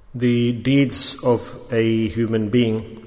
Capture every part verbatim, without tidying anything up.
The deeds of a human being,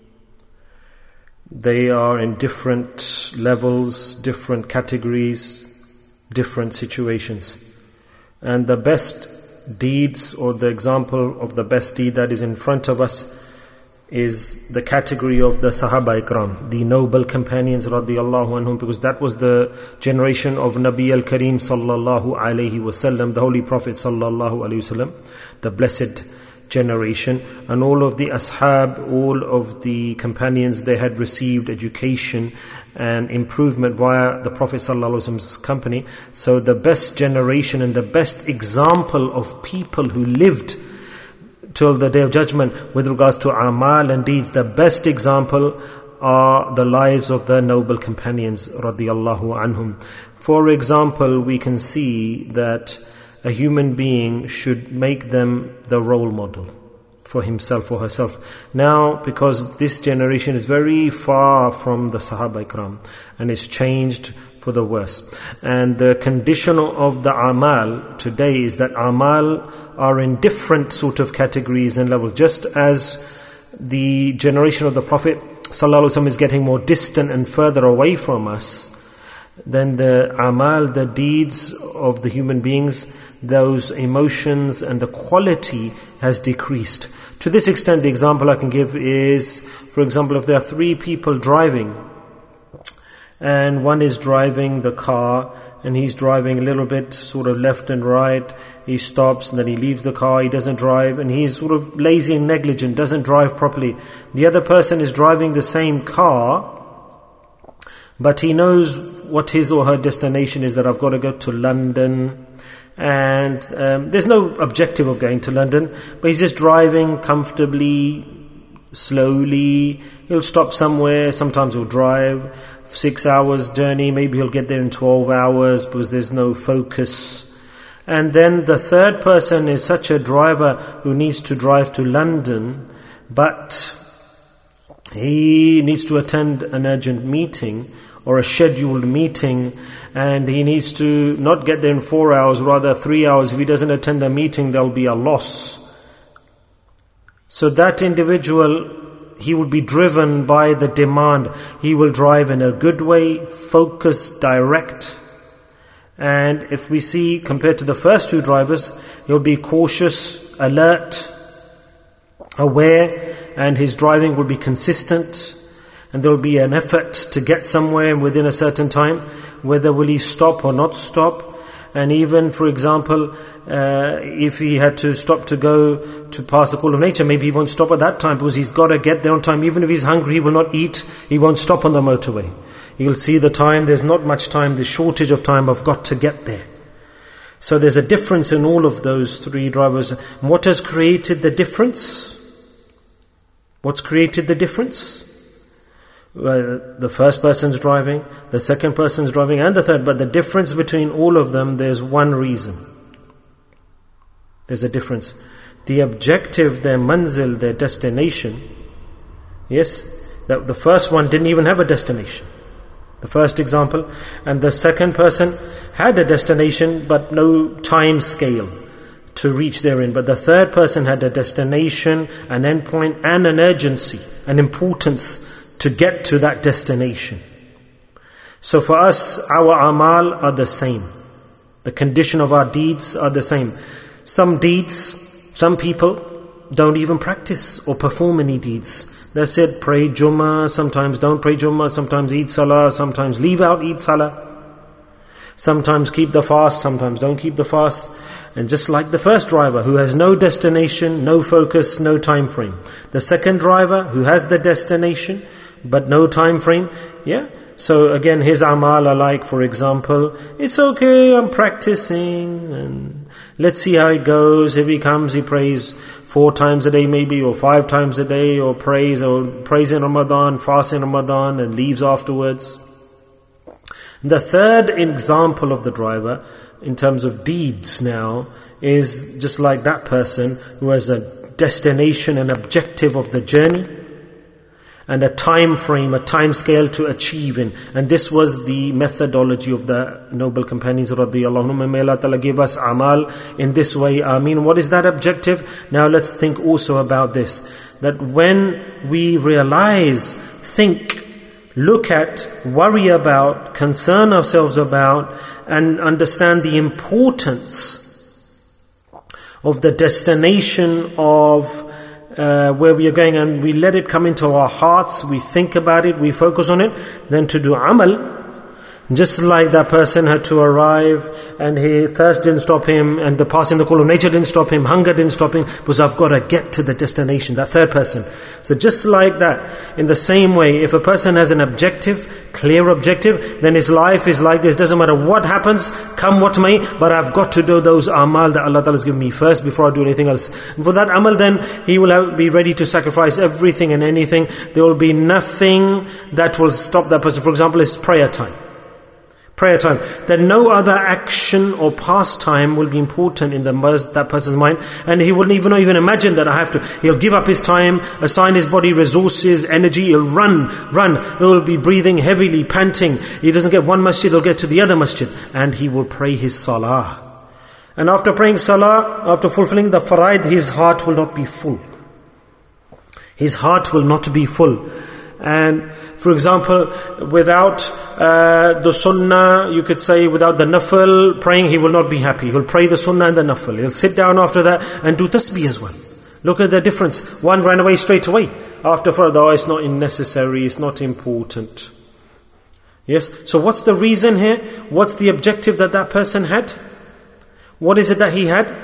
they are in different levels, different categories, different situations. And the best deeds, or the example of the best deed that is in front of us, is the category of the Sahaba Ikram, the noble companions radiyallahu anhum, because that was the generation of Nabi al-Kareem sallallahu alayhi wasallam, the Holy Prophet sallallahu alayhi wasallam, the blessed generation. And all of the ashab, all of the companions, they had received education and improvement via the Prophet sallallahu alaihi wasallam's company. So the best generation and the best example of people who lived till the Day of Judgment with regards to amal and deeds, the best example are the lives of the noble companions radiyallahu anhum. For example, we can see that a human being should make them the role model for himself or herself. Now, because this generation is very far from the Sahaba Ikram and it's changed for the worse. And the condition of the amal today is that amal are in different sort of categories and levels. Just as the generation of the Prophet sallallahu alaihi wasallam is getting more distant and further away from us, then the amal, the deeds of the human beings, those emotions and the quality has decreased. To this extent, the example I can give is, for example, if there are three people driving, and one is driving the car, and he's driving a little bit sort of left and right, he stops and then he leaves the car, he doesn't drive, and he's sort of lazy and negligent, doesn't drive properly. The other person is driving the same car, but he knows what his or her destination is, that I've got to go to London, and um, there's no objective of going to London, but he's just driving comfortably, slowly. He'll stop somewhere, sometimes he'll drive six hours journey, maybe he'll get there in twelve hours because there's no focus. And then the third person is such a driver who needs to drive to London, but he needs to attend an urgent meeting or a scheduled meeting, and he needs to not get there in four hours, rather three hours. If he doesn't attend the meeting, there'll be a loss. So that individual, he will be driven by the demand. He will drive in a good way, focused, direct. And if we see, compared to the first two drivers, he'll be cautious, alert, aware, and his driving will be consistent. And there will be an effort to get somewhere within a certain time, whether will he stop or not stop. And even, for example, uh, if he had to stop to go to pass the call of nature, maybe he won't stop at that time because he's got to get there on time. Even if he's hungry, he will not eat, he won't stop on the motorway. He'll see the time, there's not much time, there's shortage of time, I've got to get there. So there's a difference in all of those three drivers. And what has created the difference? What's created the difference? Well, the first person's driving, the second person's driving, and the third. But the difference between all of them, there's one reason. There's a difference. The objective, their manzil, their destination. Yes, the, the first one didn't even have a destination. The first example. And the second person had a destination, but no time scale to reach therein. But the third person had a destination, an endpoint, and an urgency, an importance to get to that destination. So for us, our amal are the same. The condition of our deeds are the same. Some deeds, some people don't even practice or perform any deeds. They said pray Jummah, sometimes don't pray Jummah, sometimes eat Salah, sometimes leave out eat Salah. Sometimes keep the fast, sometimes don't keep the fast. And just like the first driver who has no destination, no focus, no time frame. The second driver who has the destination but no time frame, yeah. So again, his amal are like, for example, it's okay, I'm practicing, and let's see how it goes. If he comes, he prays four times a day maybe, or five times a day, or prays, or prays in Ramadan, fasts in Ramadan, and leaves afterwards. The third example of the driver, in terms of deeds now, is just like that person who has a destination and objective of the journey. and a time frame, a time scale to achieve in. And this was the methodology of the noble companions radiyallahu anhum. May Allah Ta'ala give us amal in this way. Ameen. What is that objective? Now let's think also about this. That when we realize, think, look at, worry about, concern ourselves about, and understand the importance of the destination of Uh, where we are going, and we let it come into our hearts, we think about it, we focus on it, then to do amal, just like that person had to arrive, and he thirst didn't stop him, and the passing the call of nature didn't stop him, hunger didn't stop him, because I've got to get to the destination, that third person. So just like that, in the same way, if a person has an objective, clear objective, then his life is like this. Doesn't matter what happens, come what may, but I've got to do those amal that Allah Ta'ala has given me first before I do anything else. And for that amal, then he will have, be ready to sacrifice everything and anything. There will be nothing that will stop that person. For example, it's prayer time. Prayer time. Then no other action or pastime will be important in the that person's mind, and he wouldn't even even imagine that I have to. He'll give up his time, assign his body resources, energy. He'll run, run. He'll be breathing heavily, panting. He doesn't get one masjid, he'll get to the other masjid, and he will pray his salah. And after praying salah, after fulfilling the faraid, his heart will not be full. His heart will not be full. And for example, without uh, the sunnah, you could say without the nafil praying, he will not be happy. He'll pray the sunnah and the nafil. He'll sit down after that and do tasbih as well. Look at the difference. One ran away straight away. After further, oh, it's not necessary, it's not important. Yes? So what's the reason here? What's the objective that that person had? What is it that he had?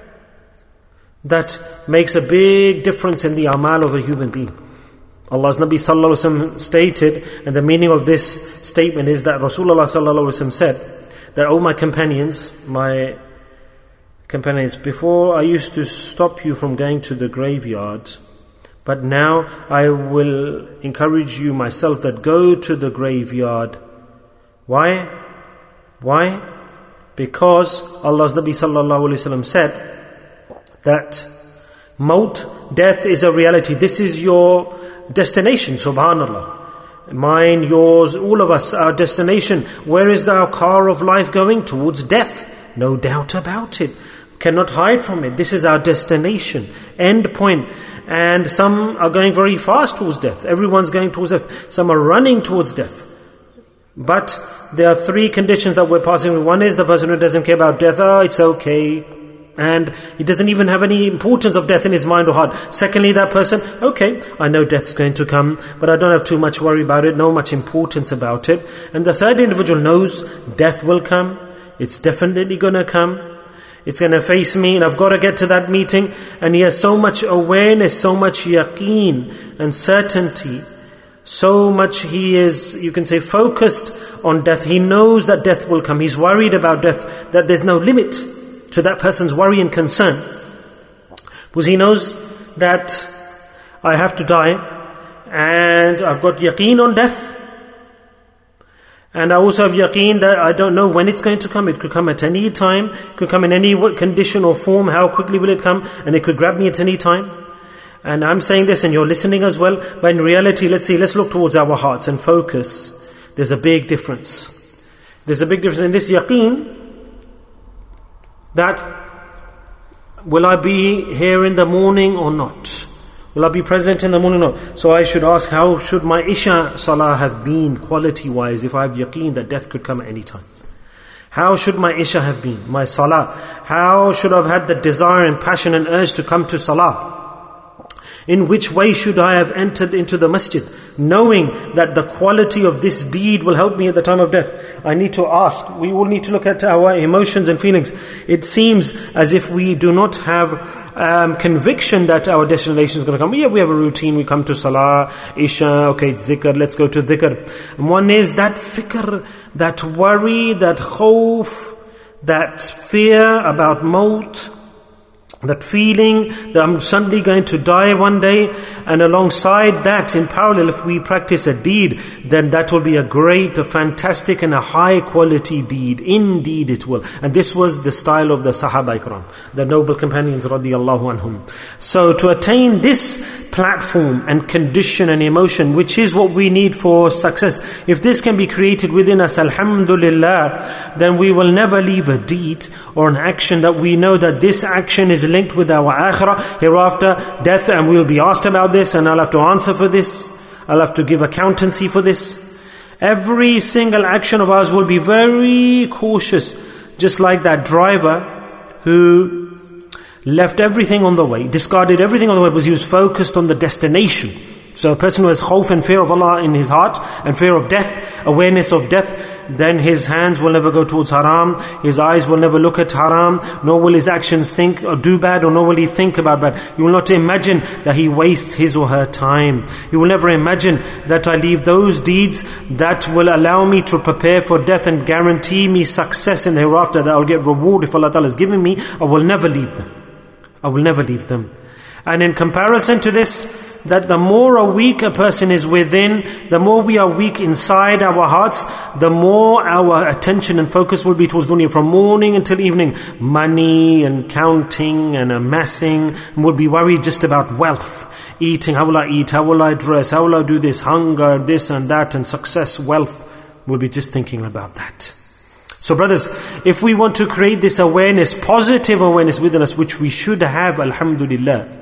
That makes a big difference in the amal of a human being. Allah's Nabi Sallallahu Alaihi Wasallam stated, and the meaning of this statement is that Rasulullah Sallallahu Alaihi Wasallam said that, oh my companions, my companions, before I used to stop you from going to the graveyard, but now I will encourage you myself that go to the graveyard. Why? Why? Because Allah's Nabi Sallallahu Alaihi Wasallam said that maut, death is a reality. This is your destination, subhanallah. Mine, yours, all of us, our destination. Where is our car of life going? Towards death. No doubt about it. Cannot hide from it. This is our destination. End point. And some are going very fast towards death. Everyone's going towards death. Some are running towards death. But there are three conditions that we're passing with. One is the person who doesn't care about death. Oh, it's okay. And he doesn't even have any importance of death in his mind or heart. Secondly, that person, okay, I know death's going to come, but I don't have too much worry about it, no much importance about it. And the third individual knows death will come, it's definitely going to come, it's going to face me, and I've got to get to that meeting. And he has so much awareness, so much yaqeen and certainty, so much he is, you can say, focused on death. He knows that death will come, he's worried about death, that there's no limit to that person's worry and concern, because he knows that I have to die, and I've got yaqeen on death, and I also have yaqeen that I don't know when it's going to come. It could come at any time, it could come in any condition or form. How quickly will it come? And it could grab me at any time. And I'm saying this and you're listening as well, but in reality, let's see, let's look towards our hearts and focus. There's a big difference. There's a big difference in this yaqeen, that will I be here in the morning or not? Will I be present in the morning or not? So I should ask, how should my Isha Salah have been quality-wise if I have yaqeen that death could come at any time? How should my Isha have been? My Salah? How should I have had the desire and passion and urge to come to Salah? In which way should I have entered into the masjid, knowing that the quality of this deed will help me at the time of death? I need to ask. We all need to look at our emotions and feelings. It seems as if we do not have um, conviction that our destination is going to come. Yeah, we have a routine. We come to Salah, Isha, okay, it's dhikr, let's go to dhikr. And one is that fikr, that worry, that khawf, that fear about maut, that feeling that I'm suddenly going to die one day. And alongside that, in parallel, if we practice a deed, then that will be a great, a fantastic and a high quality deed. Indeed it will. And this was the style of the Sahaba Ikram, the noble companions radiyallahu anhum. So to attain this platform and condition and emotion, which is what we need for success. If this can be created within us, alhamdulillah, then we will never leave a deed or an action that we know that this action is linked with our akhirah, hereafter, death, and we will be asked about this, and I'll have to answer for this. I'll have to give accountancy for this. Every single action of ours will be very cautious, just like that driver who left everything on the way, discarded everything on the way because he was focused on the destination. So a person who has khawf and fear of Allah in his heart, and fear of death, awareness of death, then his hands will never go towards haram, his eyes will never look at haram, nor will his actions think or do bad, or nor will he think about bad. He will not imagine that he wastes his or her time. He will never imagine that I leave those deeds that will allow me to prepare for death and guarantee me success in the hereafter, that I'll get reward if Allah Ta'ala has given me. I will never leave them. I will never leave them. And in comparison to this, that the more a weak a person is within, the more we are weak inside our hearts, the more our attention and focus will be towards dunya from morning until evening. Money and counting and amassing, and we'll be worried just about wealth. Eating, how will I eat, how will I dress, how will I do this, hunger, this and that, and success, wealth. We'll be just thinking about that. So brothers, if we want to create this awareness, positive awareness within us, which we should have, alhamdulillah,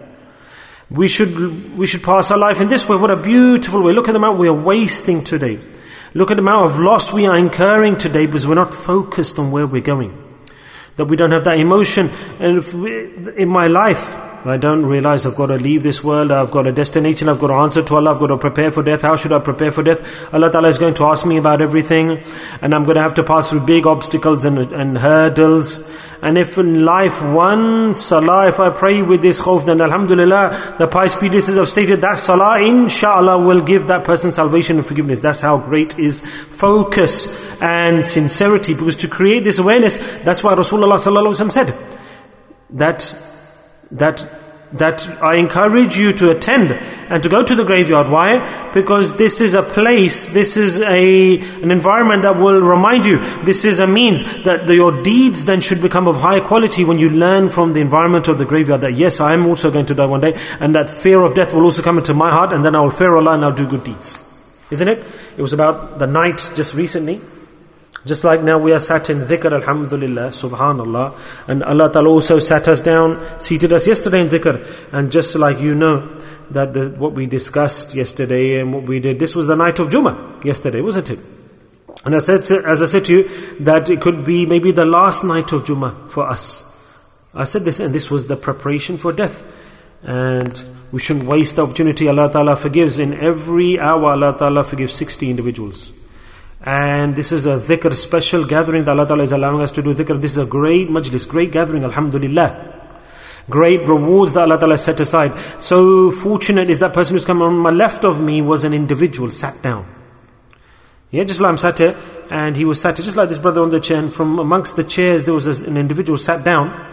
we should we should pass our life in this way. What a beautiful way. Look at the amount we are wasting today. Look at the amount of loss we are incurring today because we're not focused on where we're going. That we don't have that emotion. And if we, in my life, I don't realize I've got to leave this world, I've got a destination, I've got to answer to Allah, I've got to prepare for death. How should I prepare for death? Allah Ta'ala is going to ask me about everything, and I'm going to have to pass through big obstacles and, and hurdles. And if in life one salah, if I pray with this khawf, then alhamdulillah, the pious predecessors have stated that salah inshallah will give that person salvation and forgiveness. That's how great is focus and sincerity. Because to create this awareness, that's why Rasulullah sallallahu alaihi wasallam said that that that I encourage you to attend and to go to the graveyard. Why? Because this is a place, this is a an environment that will remind you, this is a means that the, your deeds then should become of high quality when you learn from the environment of the graveyard that yes, I am also going to die one day, and that fear of death will also come into my heart, and then I will fear Allah and I'll do good deeds. Isn't it? It was about the night just recently. Just like now we are sat in dhikr, alhamdulillah, subhanallah. And Allah Ta'ala also sat us down, seated us yesterday in dhikr. And just like you know, that the, what we discussed yesterday and what we did, this was the night of Jummah yesterday, wasn't it? And I said, to, as I said to you, that it could be maybe the last night of Jummah for us. I said this, and this was the preparation for death. And we shouldn't waste the opportunity. Allah Ta'ala forgives. In every hour, Allah Ta'ala forgives sixty individuals. And this is a dhikr, special gathering that Allah Ta'ala is allowing us to do dhikr. This is a great majlis, great gathering, alhamdulillah. Great rewards that Allah Ta'ala set aside. So fortunate is that person who's come on my left of me was an individual, sat down. Yeah, just like I'm sat here, and he was sat here, just like this brother on the chair, and from amongst the chairs there was an individual sat down.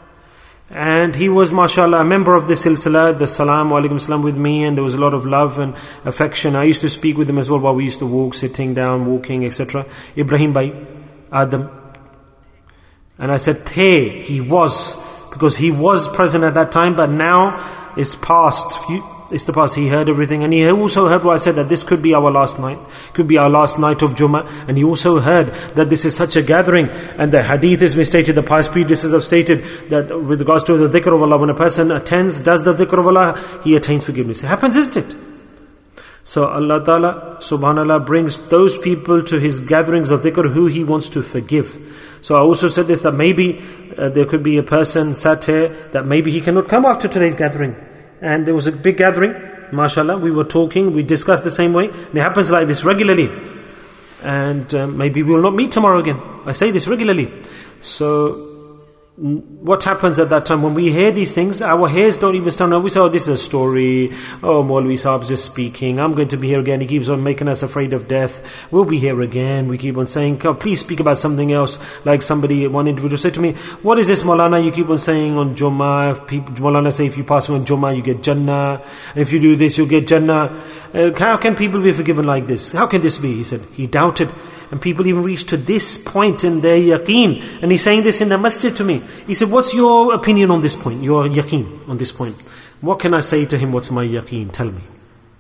And he was, mashallah, a member of the silsila, the salam, wa alaikum salam with me, and there was a lot of love and affection. I used to speak with him as well while we used to walk, sitting down, walking, et cetera. Ibrahim Bhai, Adam. And I said, hey, he was, because he was present at that time, but now it's past. It's the past. He heard everything, and he also heard what I said, that this could be our last night, could be our last night of Jummah. And he also heard that this is such a gathering, and the hadith has been stated, the pious predecessors have stated that with regards to the dhikr of Allah, when a person attends, does the dhikr of Allah, he attains forgiveness. It happens, isn't it? So Allah Ta'ala, subhanallah, brings those people to His gatherings of dhikr who He wants to forgive. So I also said this, that maybe uh, there could be a person sat here that maybe he cannot come after today's gathering. And there was a big gathering, mashallah, we were talking, we discussed the same way, and it happens like this regularly. And um, maybe we will not meet tomorrow again. I say this regularly. So what happens at that time when we hear these things? Our hairs don't even stand up. We say, oh, this is a story. Oh, Maulvi Saab's just speaking. I'm going to be here again. He keeps on making us afraid of death. We'll be here again. We keep on saying, oh, please speak about something else. Like somebody, one individual said to me, what is this, Maulana? You keep on saying on Jummah. If people, Maulana say if you pass on Jummah, you get Jannah. And if you do this, you'll get Jannah. Uh, how can people be forgiven like this? How can this be? He said. He doubted. And people even reached to this point in their yaqeen. And he's saying this in the masjid to me. He said, what's your opinion on this point? Your yaqeen on this point? What can I say to him? What's my yaqeen? Tell me.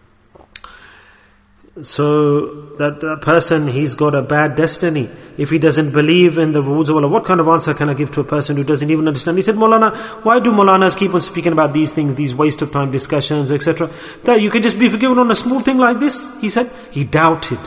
So that, that person, he's got a bad destiny if he doesn't believe in the rules of Allah. What kind of answer can I give to a person who doesn't even understand? He said, Maulana, why do Maulanas keep on speaking about these things, these waste of time discussions, et cetera? That you can just be forgiven on a small thing like this? He said, he doubted.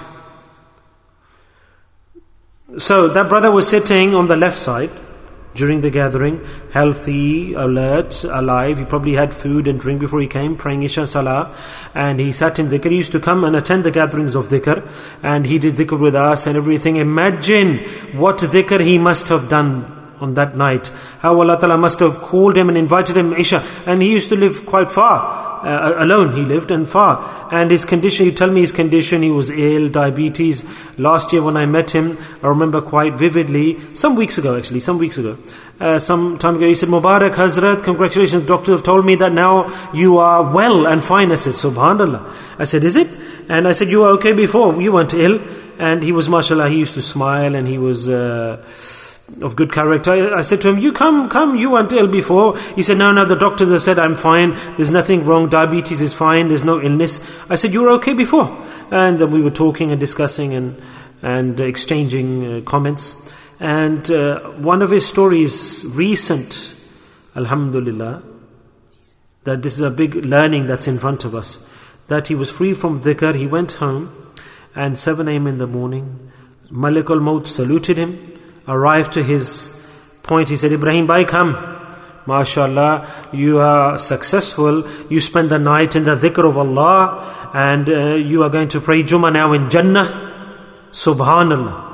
So that brother was sitting on the left side during the gathering, healthy, alert, alive. He probably had food and drink before he came, praying Isha Salah, and he sat in dhikr. He used to come and attend the gatherings of dhikr, and he did dhikr with us and everything. Imagine what dhikr he must have done on that night. How Allah Ta'ala must have called him and invited him Isha. And he used to live quite far. Uh, alone he lived and far, and his condition, you tell me his condition, he was ill, diabetes. Last year when I met him, I remember quite vividly, some weeks ago actually, some weeks ago, uh, some time ago, he said, Mubarak Hazrat, congratulations, doctors have told me that now you are well and fine. I said, Subhanallah. I said, is it? And I said, you were okay before, you weren't ill. And he was, mashallah, he used to smile, and he was uh, of good character. I, I said to him, you come, come, you weren't ill before. He said, no, no, the doctors have said I'm fine, there's nothing wrong, diabetes is fine, there's no illness. I said, you were okay before. And uh, we were talking and discussing and, and uh, exchanging uh, comments. And uh, one of his stories, recent, alhamdulillah, that this is a big learning that's in front of us, that he was free from dhikr, he went home, and seven a.m. in the morning, Malik al-Maut saluted him, arrived to his point. He said, Ibrahim Bhai, come. MashaAllah, you are successful. You spend the night in the dhikr of Allah, and uh, you are going to pray Jummah now in Jannah. Subhanallah.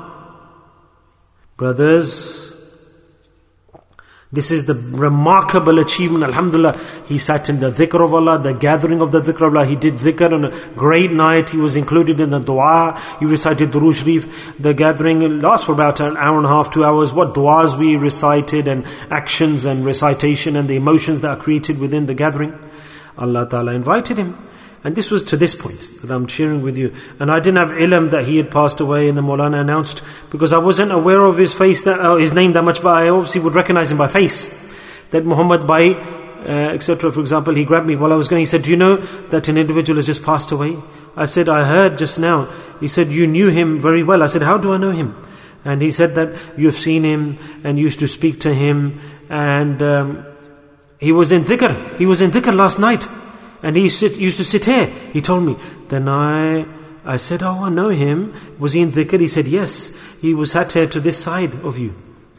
Brothers, this is the remarkable achievement. Alhamdulillah, he sat in the dhikr of Allah, the gathering of the dhikr of Allah. He did dhikr on a great night. He was included in the dua. He recited Durood Sharif. The gathering lasts for about an hour and a half, two hours. What duas we recited, and actions and recitation, and the emotions that are created within the gathering. Allah Ta'ala invited him. And this was to this point that I'm sharing with you. And I didn't have ilm that he had passed away, and the Maulana announced, because I wasn't aware of his face, that, uh, his name that much, but I obviously would recognize him by face. That Muhammad Bhai, uh, et cetera. For example, he grabbed me while I was going. He said, do you know that an individual has just passed away? I said, I heard just now. He said, you knew him very well. I said, how do I know him? And he said that you've seen him and used to speak to him, and um, he was in dhikr. He was in dhikr last night. And he sit, used to sit here. He told me. Then I I said, oh, I know him. Was he in dhikr? He said, yes. He was sat here to this side of you.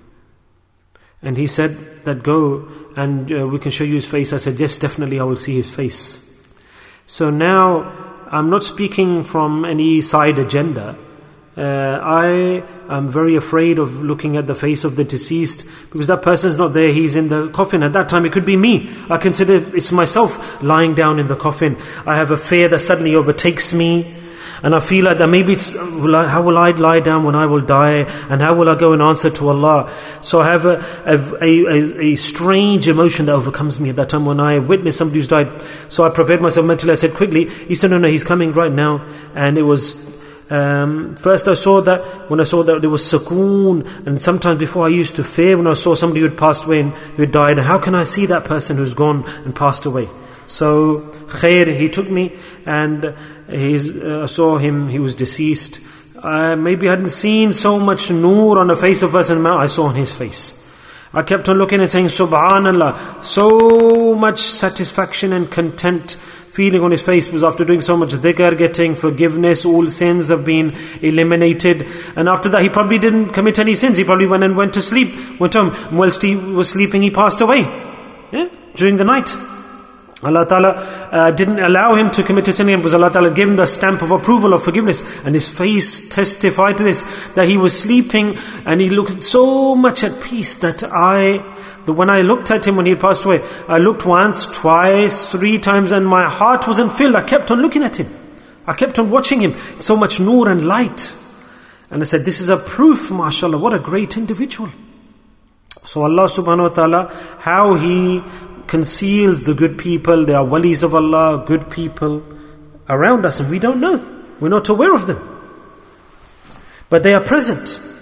And he said that go and uh, we can show you his face. I said, yes, definitely I will see his face. So now, I'm not speaking from any side agenda. Uh, I am very afraid of looking at the face of the deceased, because that person's not there, he's in the coffin. At that time it could be me. I consider it's myself lying down in the coffin. I have a fear that suddenly overtakes me, and I feel like that maybe it's, how will I lie down when I will die, and how will I go and answer to Allah? So I have a, a, a, a strange emotion that overcomes me at that time when I witness somebody who's died. So I prepared myself mentally. I said quickly, he said, no, no, he's coming right now. And it was Um, first I saw that, when I saw that there was sukoon, and sometimes before I used to fear when I saw somebody who had passed away and who had died, and how can I see that person who's gone and passed away? So, khair, he took me, and he's, uh, I saw him, he was deceased. Uh, maybe I hadn't seen so much noor on the face of a person, I saw on his face. I kept on looking and saying, Subhanallah, so much satisfaction and content feeling on his face, was after doing so much dhikr, getting forgiveness, all sins have been eliminated. And after that he probably didn't commit any sins. He probably went and went to sleep, went home. Whilst he was sleeping, he passed away, yeah? During the night. Allah Ta'ala uh, didn't allow him to commit a sin, because Allah Ta'ala gave him the stamp of approval of forgiveness. And his face testified to this, that he was sleeping and he looked so much at peace that I... When I looked at him when he passed away, I looked once, twice, three times, and my heart wasn't filled. I kept on looking at him. I kept on watching him. So much noor and light. And I said, this is a proof, mashallah, what a great individual. So Allah subhanahu wa ta'ala, how He conceals the good people, they are walis of Allah, good people around us, and we don't know. We're not aware of them. But they are present.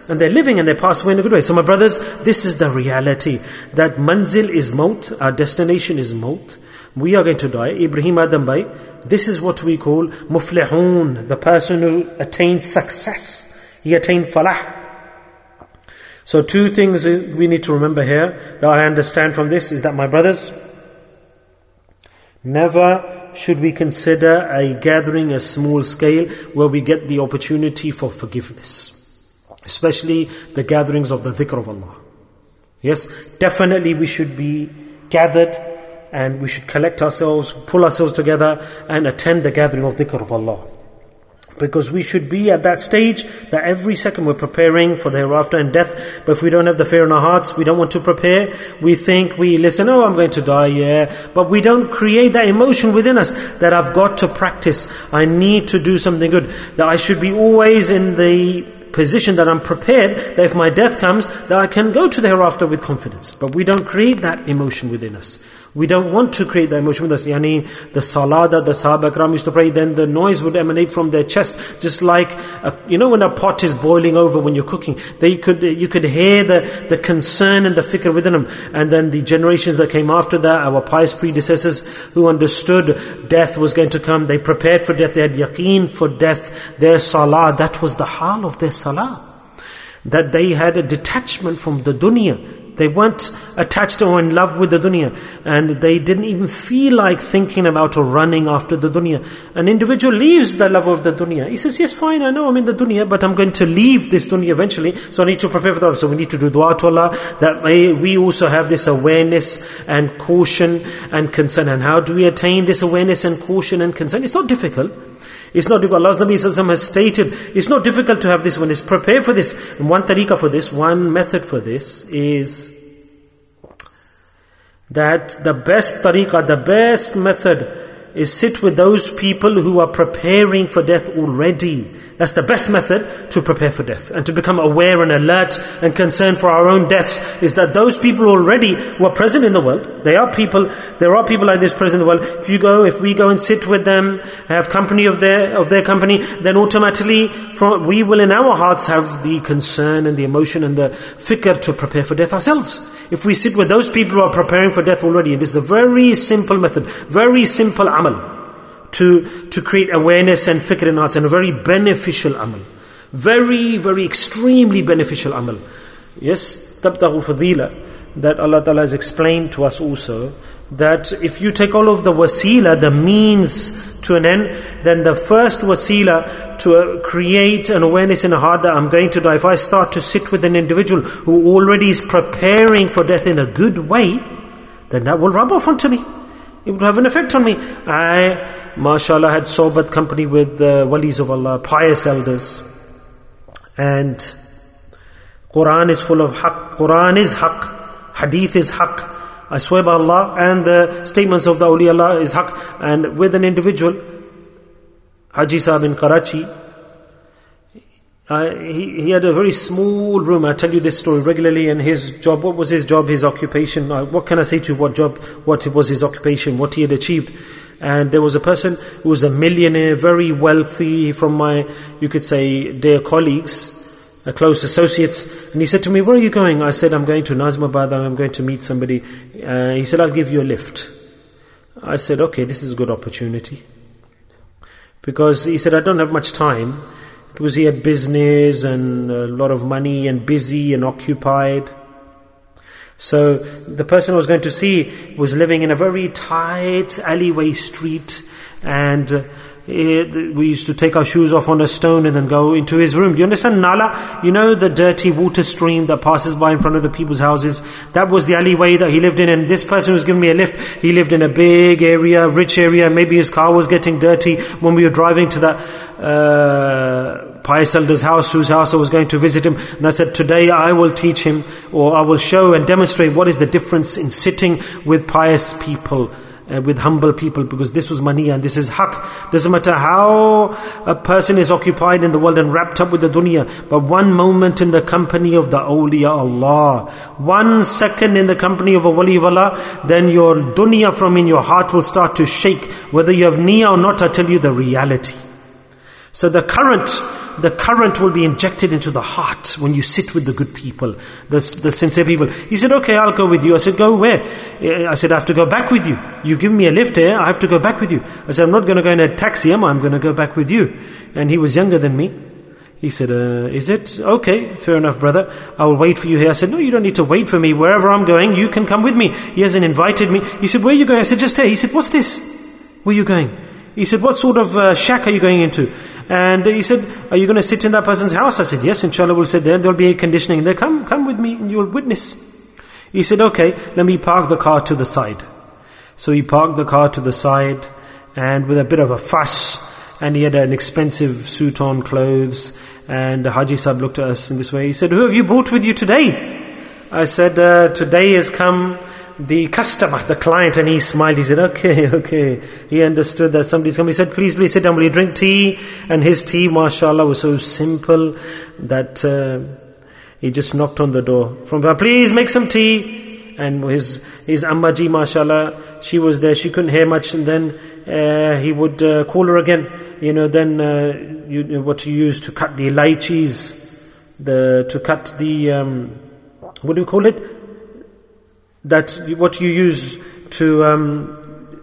and they're living and they pass away in a good way. So my brothers, this is the reality, that manzil is maut, our destination is maut. We are going to die. Ibrahim Adam Bhai, this is what we call muflihun, the person who attained success. He attained falah. So two things we need to remember here that I understand from this is that, my brothers, never should we consider a gathering a small scale where we get the opportunity for forgiveness. Especially the gatherings of the dhikr of Allah. Yes, definitely we should be gathered and we should collect ourselves, pull ourselves together and attend the gathering of dhikr of Allah. Because we should be at that stage that every second we're preparing for the hereafter and death. But if we don't have the fear in our hearts, we don't want to prepare. We think, we listen, oh, I'm going to die, yeah. But we don't create that emotion within us that I've got to practice. I need to do something good. That I should be always in the position that I'm prepared, that if my death comes, that I can go to the hereafter with confidence. But we don't create that emotion within us. We don't want to create that emotion with us. Yani, the salah that the Sahaba Ikram used to pray, then the noise would emanate from their chest, just like, a, you know when a pot is boiling over when you're cooking, they could you could hear the, the concern and the fikr within them. And then the generations that came after that, our pious predecessors who understood death was going to come, they prepared for death, they had yaqeen for death, their salah, that was the hal of their salah. That they had a detachment from the dunya. They weren't attached or in love with the dunya. And they didn't even feel like thinking about or running after the dunya. An individual leaves the love of the dunya. He says, yes, fine, I know I'm in the dunya, but I'm going to leave this dunya eventually. So I need to prepare for that. So we need to do dua to Allah, that we also have this awareness and caution and concern. And how do we attain this awareness and caution and concern? It's not difficult. It's not difficult. Allah's Nabi Sallallahu Alaihi Wasallam has stated, it's not difficult to have this one. It's prepare for this. And one tariqah for this, one method for this is that the best tariqah, the best method is sit with those people who are preparing for death already. That's the best method to prepare for death and to become aware and alert and concerned for our own deaths, is that those people already who are present in the world, they are people, there are people like this present in the world. If you go, if we go and sit with them, have company of their of their company, then automatically from, we will in our hearts have the concern and the emotion and the fikr to prepare for death ourselves. If we sit with those people who are preparing for death already, this is a very simple method, very simple amal. To, to create awareness and fikr in hearts, and a very beneficial amal. Very, very extremely beneficial amal. Yes, tabtaghu fadila, that Allah Ta'ala has explained to us also, that if you take all of the wasila, the means to an end, then the first wasila to uh, create an awareness in a heart that I'm going to die, if I start to sit with an individual who already is preparing for death in a good way, then that will rub off onto me. It will have an effect on me. I... MashaAllah, had sohbat company with the walis of Allah, pious elders. And Quran is full of haqq. Quran is haqq. Hadith is haqq. I swear by Allah, and the statements of the awliya Allah is haqq. And with an individual, Haji Sahib in Karachi, uh, he, he had a very small room. I tell you this story regularly. And his job, what was his job, his occupation? Uh, what can I say to you, what job, what was his occupation, what he had achieved? And there was a person who was a millionaire, very wealthy, from my, you could say, dear colleagues, uh, close associates. And he said to me, where are you going? I said, I'm going to Nazmabad, I'm going to meet somebody. Uh, he said, I'll give you a lift. I said, okay, this is a good opportunity. Because he said, I don't have much time. Because he had business and a lot of money and busy and occupied. So the person I was going to see was living in a very tight alleyway street, and uh, it, we used to take our shoes off on a stone and then go into his room. Do you understand? Nala, you know the dirty water stream that passes by in front of the people's houses? That was the alleyway that he lived in, and this person who was giving me a lift, he lived in a big area, rich area, maybe his car was getting dirty when we were driving to that uh, pious elder's house, whose house I was going to visit him. And I said, today I will teach him, or I will show and demonstrate what is the difference in sitting with pious people, uh, with humble people, because this was mania and this is haqq. Doesn't matter how a person is occupied in the world and wrapped up with the dunya, but one moment in the company of the awliya Allah, one second in the company of a wali of Allah, then your dunya from in your heart will start to shake. Whether you have niyyah or not, I tell you the reality. So the current the current will be injected into the heart when you sit with the good people, the, the sincere people. He said, okay, I'll go with you. I said, go where? I said, I have to go back with you. You've given me a lift here, I have to go back with you. I said, I'm not going to go in a taxi, am I? I'm going to go back with you. And he was younger than me. He said, uh, is it? Okay, fair enough, brother. I will wait for you here. I said, no, you don't need to wait for me. Wherever I'm going, you can come with me. He hasn't invited me. He said, where are you going? I said, just here. He said, what's this? Where are you going? He said, what sort of uh, shack are you going into? And he said, are you going to sit in that person's house? I said, yes, inshallah, we'll sit there. There'll be air conditioning there. Come, come with me and you'll witness. He said, okay, let me park the car to the side. So he parked the car to the side, and with a bit of a fuss, and he had an expensive suit on, clothes, and Haji Sahib looked at us in this way. He said, who have you brought with you today? I said, uh, today has come the customer, the client. And he smiled. He said, okay, okay. He understood that somebody's come. He said, please, please sit down. Will you drink tea? And his tea, mashallah, was so simple that uh, he just knocked on the door. From, please make some tea. And his his Amma ji, mashallah, she was there. She couldn't hear much. And then uh, he would uh, call her again. You know, then uh, you, you know, what you use to cut the lychees, the to cut the um, what do you call it? That what you use to. Um,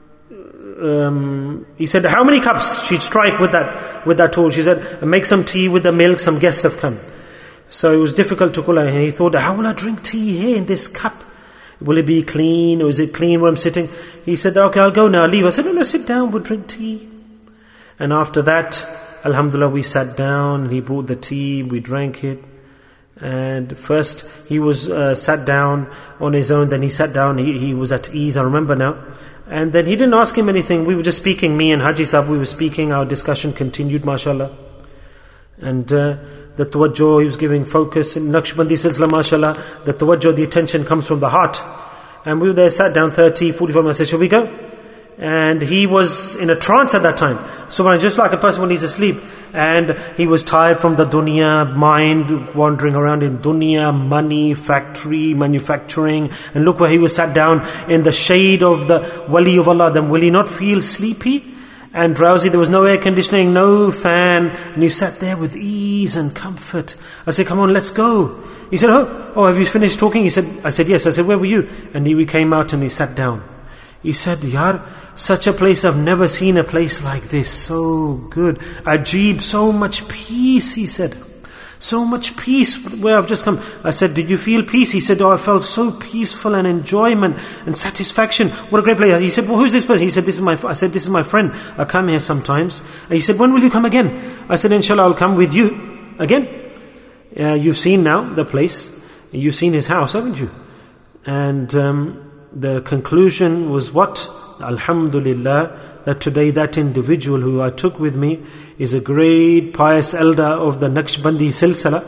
um, he said, "How many cups?" She'd strike with that with that tool. She said, "Make some tea with the milk. Some guests have come." So it was difficult to call her, and he thought, "How will I drink tea here in this cup? Will it be clean, or is it clean where I'm sitting?" He said, "Okay, I'll go now. I'll leave." I said, "No, no, sit down. We'll drink tea." And after that, alhamdulillah, we sat down. He brought the tea. We drank it. And first he was uh, sat down on his own. Then he sat down. He, he was at ease. I remember now. And then he didn't ask him anything. We were just speaking. Me and Haji Sahib, we were speaking. Our discussion continued, mashallah. And uh, the tawajjuh, he was giving focus. In Naqshbandi Silsila, mashallah, the tawajjuh, the attention comes from the heart. And we were there, sat down thirty, forty-five minutes. I said, shall we go? And he was in a trance at that time. So just like a person when he's asleep. And he was tired from the dunya, mind wandering around in dunya, money, factory, manufacturing. And look where he was sat down in the shade of the wali of Allah. Then will he not feel sleepy and drowsy? There was no air conditioning, no fan. And he sat there with ease and comfort. I said, come on, let's go. He said, oh, oh, have you finished talking? He said, I said, yes. I said, where were you? And he, we came out and he sat down. He said, Yar, such a place, I've never seen a place like this. So good. Ajib, so much peace, he said. So much peace where I've just come. I said, did you feel peace? He said, oh, I felt so peaceful and enjoyment and satisfaction. What a great place. He said, well, who's this person? He said, this is my, I said, this is my friend. I come here sometimes. And he said, when will you come again? I said, inshallah, I'll come with you again. Uh, you've seen now the place. You've seen his house, haven't you? And um, the conclusion was what? Alhamdulillah, that today that individual who I took with me is a great pious elder of the Naqshbandi Silsila,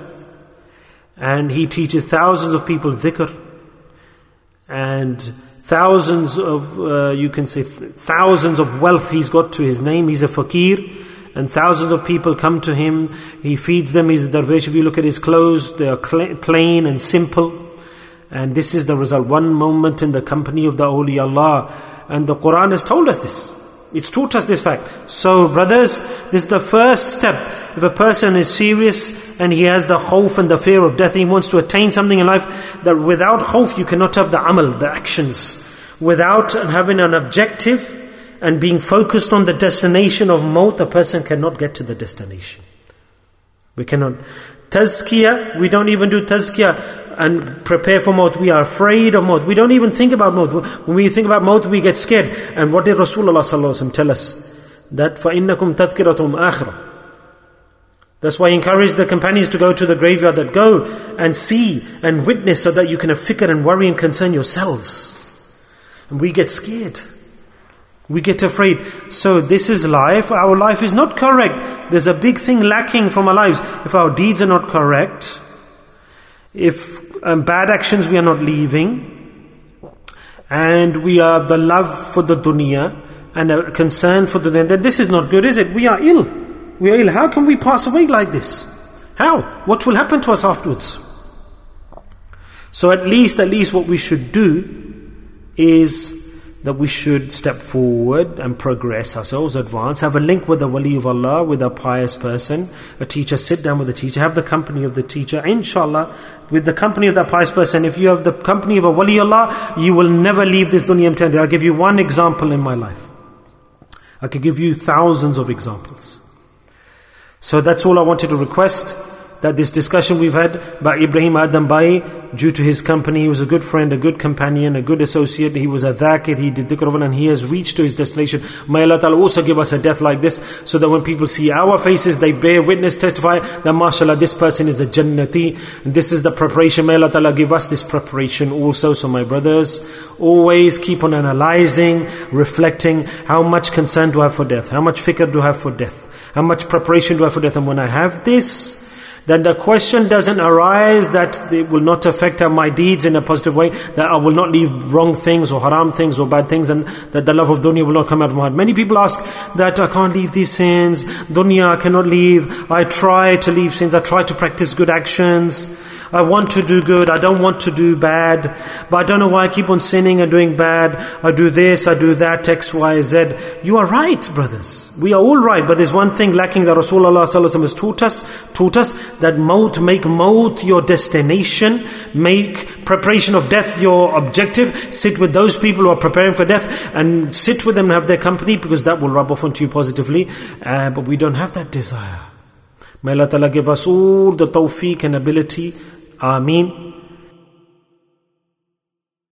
and he teaches thousands of people dhikr, and thousands of, uh, you can say thousands of wealth he's got to his name. He's a fakir, and thousands of people come to him. He feeds them. He's a darwish. If you look at his clothes, they are cl- plain and simple. And this is the result. One moment in the company of the awliya Allah. And the Quran has told us this. It's taught us this fact. So brothers, this is the first step. If a person is serious and he has the khawf and the fear of death, he wants to attain something in life, that without khawf you cannot have the amal, the actions. Without having an objective and being focused on the destination of maut, a person cannot get to the destination. We cannot. Tazkiyah, we don't even do tazkiyah and prepare for maut. We are afraid of maut. We don't even think about maut. When we think about maut, we get scared. And what did Rasulullah sallallahu alaihi wasallam tell us? That فَإِنَّكُمْ تَذْكِرَةُمْ آخِرَةٌ. That's why he encouraged the companions to go to the graveyard, that go and see and witness, so that you can have fikr and worry and concern yourselves. And we get scared. We get afraid. So this is life. Our life is not correct. There's a big thing lacking from our lives. If our deeds are not correct, if um, bad actions we are not leaving, and we have the love for the dunya and a concern for the dunya, then this is not good, is it? We are ill. We are ill. How can we pass away like this? How? What will happen to us afterwards? So at least, at least what we should do is that we should step forward and progress ourselves, advance, have a link with the wali of Allah, with a pious person, a teacher, sit down with the teacher, have the company of the teacher. Inshallah, with the company of that pious person, if you have the company of a wali of Allah, you will never leave this dunya empty-handed. I'll give you one example in my life. I could give you thousands of examples. So that's all I wanted to request, that this discussion we've had by Ibrahim Adam Bai, due to his company, he was a good friend, a good companion, a good associate, he was a dhakir, he did dhikr of Allah, and he has reached to his destination. May Allah Ta'ala also give us a death like this, so that when people see our faces, they bear witness, testify that mashallah, this person is a jannati, and this is the preparation. May Allah Ta'ala give us this preparation also. So my brothers, always keep on analyzing, reflecting, how much concern do I have for death? How much fikr do I have for death? How much preparation do I have for death? And when I have this, then the question doesn't arise that it will not affect my deeds in a positive way, that I will not leave wrong things or haram things or bad things, and that the love of dunya will not come out of my heart. Many people ask that I can't leave these sins, dunya I cannot leave, I try to leave sins, I try to practice good actions, I want to do good, I don't want to do bad, but I don't know why I keep on sinning and doing bad. I do this, I do that, X, Y, Z. You are right, brothers. We are all right, but there's one thing lacking that Rasulullah sallallahu alaihi wasallam has taught us, taught us that maut, make maut your destination, make preparation of death your objective. Sit with those people who are preparing for death and sit with them and have their company, because that will rub off onto you positively. Uh, but we don't have that desire. May Allah Ta'ala give us all the tawfiq and ability. Ameen.